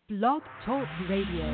Blog Talk Radio.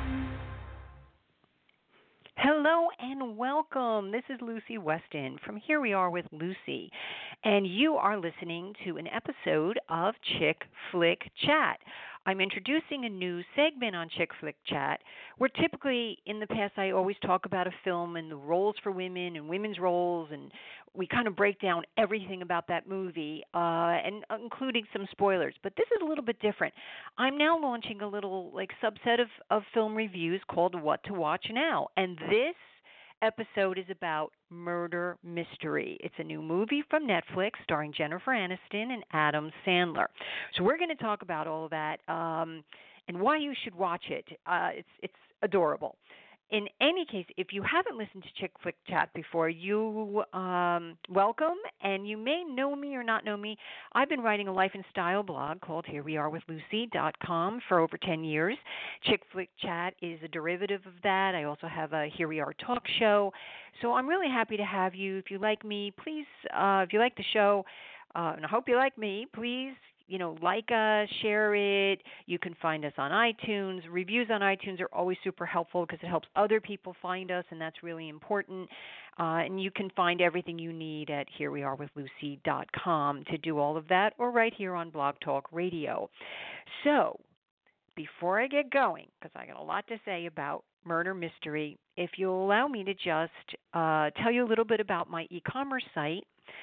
Hello and welcome. This is Lucy Weston from Here We Are with Lucy, and you are listening to an episode of Chick Flick Chat. I'm introducing a new segment on Chick Flick Chat where typically in the past I always talk about a film and the roles for women and women's roles, and we kind of break down everything about that movie and including some spoilers. But this is a little bit different. I'm now launching a little subset of film reviews called What to Watch Now, and this episode is about Murder Mystery. It's a new movie from Netflix starring Jennifer Aniston and Adam Sandler. So we're going to talk about all of that and why you should watch it. It's adorable. In any case, if you haven't listened to Chick Flick Chat before, you welcome, and you may know me or not know me. I've been writing a life and style blog called HereWeAreWithLucy.com for over 10 years. Chick Flick Chat is a derivative of that. I also have a Here We Are talk show. So I'm really happy to have you. If you like me, please, if you like the show, and I hope you like me, please, like us, share it. You can find us on iTunes. Reviews on iTunes are always super helpful because it helps other people find us, and that's really important. And you can find everything you need at HereWeAreWithLucy.com to do all of that, or right here on Blog Talk Radio. So, before I get going, because I got a lot to say about Murder Mystery, if you'll allow me to just tell you a little bit about my e-commerce site.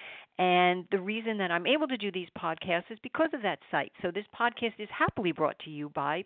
And the reason that I'm able to do these podcasts is because of that site. So this podcast is happily brought to you by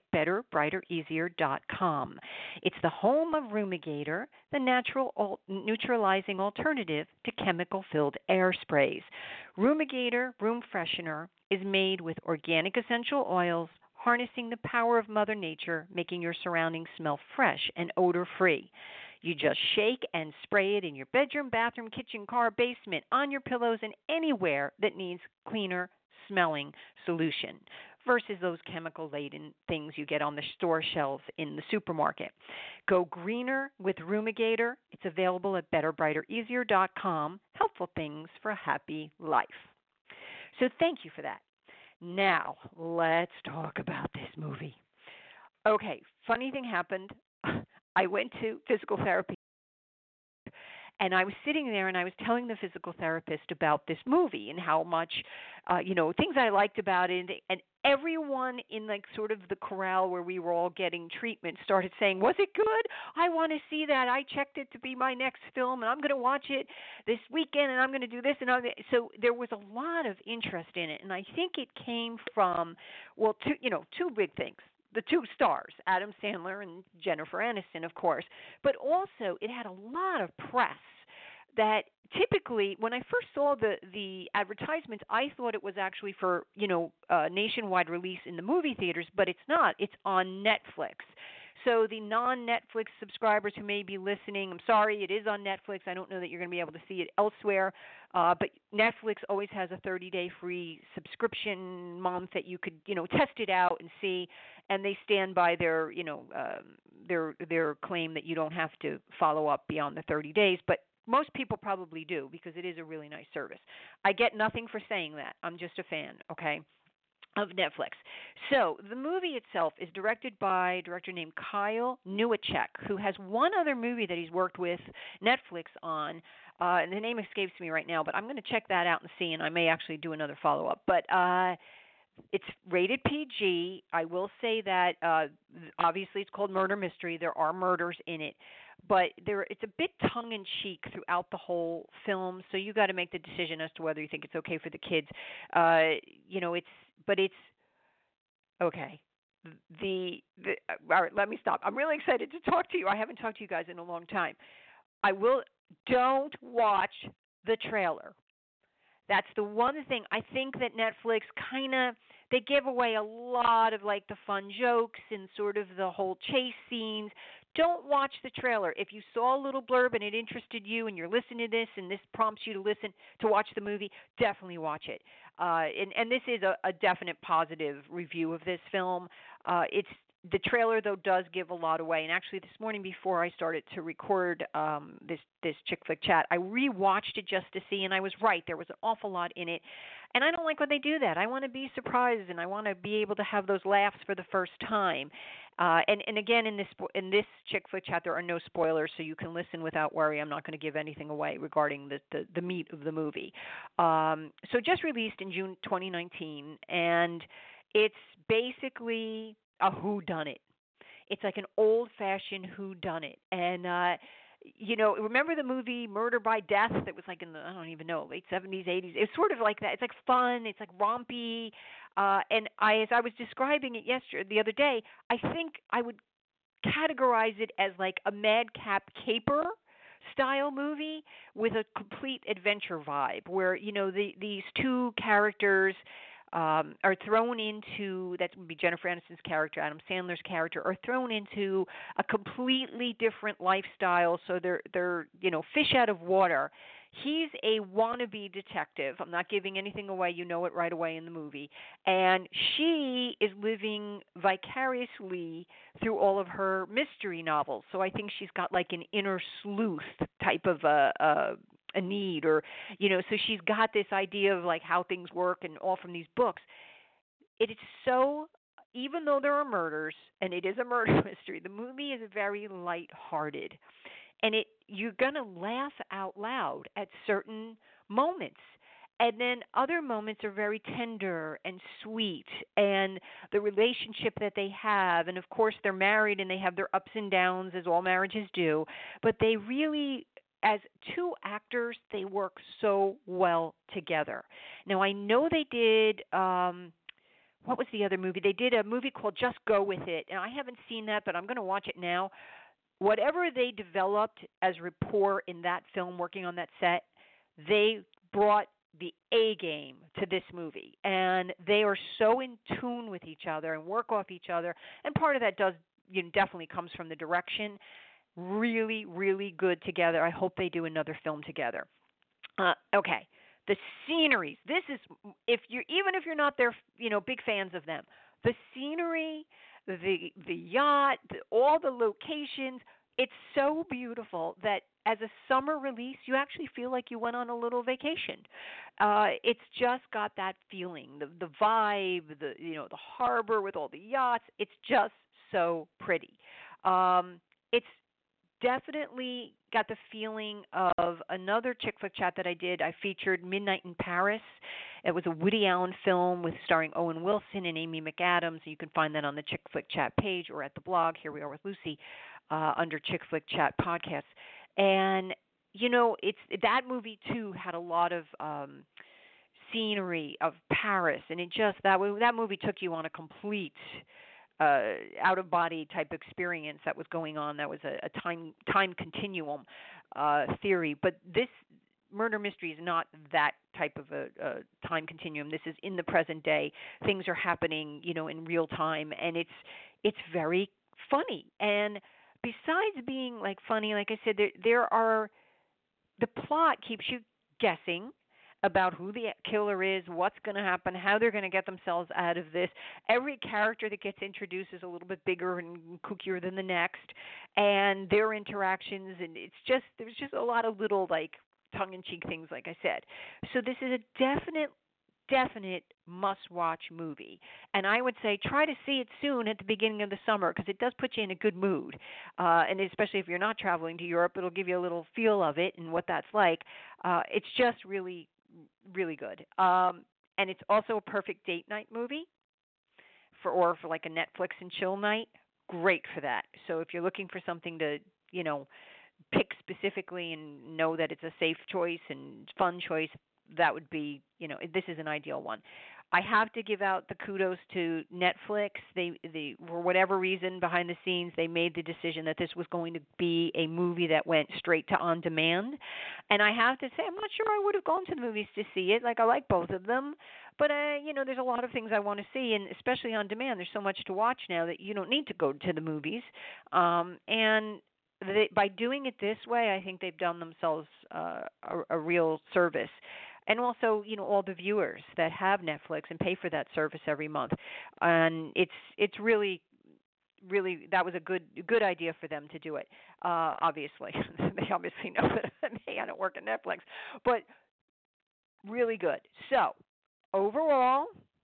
BetterBrighterEasier.com. It's the home of Rumigator, the natural neutralizing alternative to chemical-filled air sprays. Rumigator Room Freshener is made with organic essential oils, harnessing the power of Mother Nature, making your surroundings smell fresh and odor-free. You just shake and spray it in your bedroom, bathroom, kitchen, car, basement, on your pillows, and anywhere that needs cleaner smelling solution versus those chemical-laden things you get on the store shelves in the supermarket. Go greener with Rumigator. It's available at BetterBrighterEasier.com. Helpful things for a happy life. So thank you for that. Now, let's talk about this movie. Okay, funny thing happened. I went to physical therapy, and I was sitting there, and I was telling the physical therapist about this movie and how much, things I liked about it. And everyone in sort of the corral where we were all getting treatment started saying, "Was it good? I want to see that. I checked it to be my next film, and I'm going to watch it this weekend, and I'm going to do this." So there was a lot of interest in it, and I think it came from, two big things. The two stars, Adam Sandler and Jennifer Aniston, of course, but also it had a lot of press that typically when I first saw the advertisements, I thought it was actually for, nationwide release in the movie theaters, but it's not. It's on Netflix. So the non-Netflix subscribers who may be listening, I'm sorry, it is on Netflix. I don't know that you're going to be able to see it elsewhere, but Netflix always has a 30-day free subscription month that you could, test it out and see, and they stand by their, their claim that you don't have to follow up beyond the 30 days, but most people probably do because it is a really nice service. I get nothing for saying that. I'm just a fan, okay, of Netflix. So the movie itself is directed by a director named Kyle Newacheck, who has one other movie that he's worked with Netflix on, and the name escapes me right now, but I'm going to check that out and see, and I may actually do another follow-up. But it's rated PG. I will say that obviously it's called Murder Mystery. There are murders in it, but it's a bit tongue-in-cheek throughout the whole film, so you got to make the decision as to whether you think it's okay for the kids. It's okay. All right, let me stop. I'm really excited to talk to you. I haven't talked to you guys in a long time. Don't watch the trailer. That's the one thing. I think that Netflix they give away a lot of the fun jokes and sort of the whole chase scenes. Don't watch the trailer. If you saw a little blurb and it interested you and you're listening to this and this prompts you to watch the movie, definitely watch it. And this is a definite positive review of this film. It's The trailer, though, does give a lot away. And actually, this morning before I started to record this Chick Flick Chat, I rewatched it just to see, and I was right. There was an awful lot in it, and I don't like when they do that. I want to be surprised, and I want to be able to have those laughs for the first time. And again, in this Chick Flick Chat, there are no spoilers, so you can listen without worry. I'm not going to give anything away regarding the meat of the movie. So just released in June 2019, and it's basically a whodunit. It's like an old-fashioned whodunit, and remember the movie Murder by Death that was like in the, I don't even know, late 70s, 80s. It's sort of like that. It's like fun. It's like rompy. And as I was describing it the other day, I think I would categorize it as like a Madcap Caper style movie with a complete adventure vibe, where these two characters are thrown into, that would be Jennifer Aniston's character, Adam Sandler's character, are thrown into a completely different lifestyle. So they're fish out of water. He's a wannabe detective. I'm not giving anything away. You know it right away in the movie. And she is living vicariously through all of her mystery novels. So I think she's got like an inner sleuth type of a need, or so she's got this idea of like how things work, and all from these books. It is so, even though there are murders and it is a murder mystery, the movie is very lighthearted, and you're gonna laugh out loud at certain moments. And then other moments are very tender and sweet, and the relationship that they have, and of course they're married and they have their ups and downs, as all marriages do, but they really, as two actors, they work so well together. Now, I know they did, what was the other movie? They did a movie called Just Go With It, and I haven't seen that, but I'm going to watch it now. Whatever they developed as rapport in that film, working on that set, they brought the A game to this movie, and they are so in tune with each other and work off each other, and part of that does definitely comes from the direction. Really, really good together. I hope they do another film together. Okay, the sceneries. This is, even if you're not their, big fans of them, the scenery, the yacht, all the locations. It's so beautiful that as a summer release, you actually feel like you went on a little vacation. It's just got that feeling, the vibe, the harbor with all the yachts. It's just so pretty. It's definitely got the feeling of another Chick Flick Chat that I did. I featured Midnight in Paris. It was a Woody Allen film starring Owen Wilson and Amy McAdams. You can find that on the Chick Flick Chat page or at the blog, Here We Are with Lucy, under Chick Flick Chat podcasts. And, it's that movie, too, had a lot of scenery of Paris. And that movie took you on a complete out-of-body type experience that was going on. That was a time continuum theory. But this murder mystery is not that type of a time continuum. This is in the present day. Things are happening, in real time, and it's very funny. And besides being like funny, like I said, the plot keeps you guessing about who the killer is, what's going to happen, how they're going to get themselves out of this. Every character that gets introduced is a little bit bigger and kookier than the next, and their interactions, and there's just a lot of little like tongue-in-cheek things, like I said. So this is a definite must-watch movie, and I would say try to see it soon at the beginning of the summer, because it does put you in a good mood, and especially if you're not traveling to Europe, it'll give you a little feel of it and what that's like. It's just really, really good, and it's also a perfect date night movie for like a Netflix and chill night. Great for that. So if you're looking for something to pick specifically and know that it's a safe choice and fun choice, that would be, this is an ideal one. I have to give out the kudos to Netflix. They for whatever reason behind the scenes, they made the decision that this was going to be a movie that went straight to on demand. And I have to say, I'm not sure I would have gone to the movies to see it. Like, I like both of them, but there's a lot of things I want to see, and especially on demand, there's so much to watch now that you don't need to go to the movies. By doing it this way, I think they've done themselves a real service. And also, all the viewers that have Netflix and pay for that service every month. And it's really really, that was a good idea for them to do it. Obviously, they obviously know that hey, I don't work at Netflix, but really good. So overall,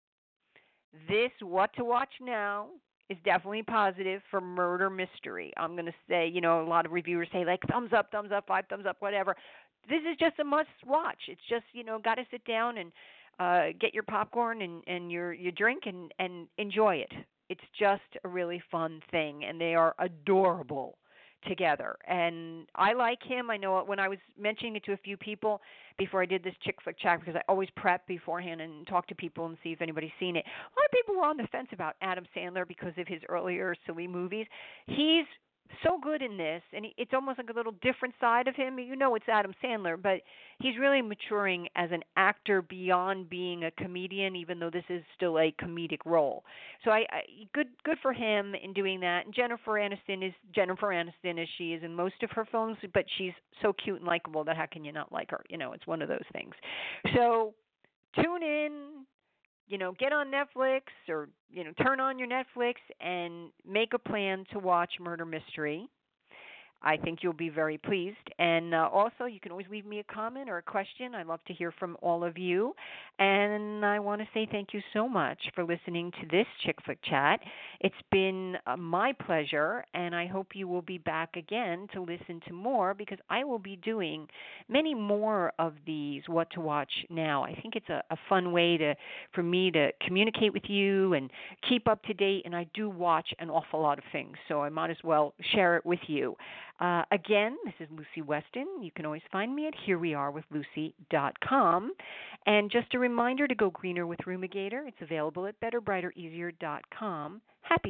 this What to Watch Now is definitely positive for murder mystery. I'm going to say, a lot of reviewers say like thumbs up, 5 thumbs up, whatever. This is just a must watch. It's just, got to sit down and get your popcorn and your drink and enjoy it. It's just a really fun thing, and they are adorable together. And I like him. I know when I was mentioning it to a few people before I did this chick flick chat, because I always prep beforehand and talk to people and see if anybody's seen it. A lot of people were on the fence about Adam Sandler because of his earlier silly movies. He's so good in this, and it's almost like a little different side of him. It's Adam Sandler, but he's really maturing as an actor beyond being a comedian, even though this is still a comedic role. So good for him in doing that. And Jennifer Aniston as she is in most of her films, but she's so cute and likable that how can you not like her? It's one of those things. So tune in. Get on Netflix or, turn on your Netflix and make a plan to watch Murder Mystery. I think you'll be very pleased. And also, you can always leave me a comment or a question. I'd love to hear from all of you. And I want to say thank you so much for listening to this Chick Flick Chat. It's been my pleasure, and I hope you will be back again to listen to more, because I will be doing many more of these What to Watch Now. I think it's a fun way for me to communicate with you and keep up to date, and I do watch an awful lot of things, so I might as well share it with you. Again, this is Lucy Weston. You can always find me at HereWeAreWithLucy.com. And just a reminder to go greener with Rumigator. It's available at BetterBrighterEasier.com.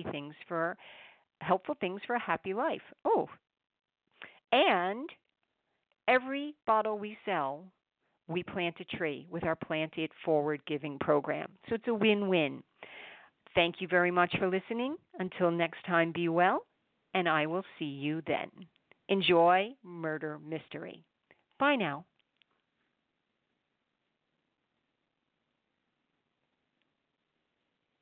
Helpful things for a happy life. Oh, and every bottle we sell, we plant a tree with our Plant It Forward Giving program. So it's a win-win. Thank you very much for listening. Until next time, be well, and I will see you then. Enjoy Murder Mystery. Bye now.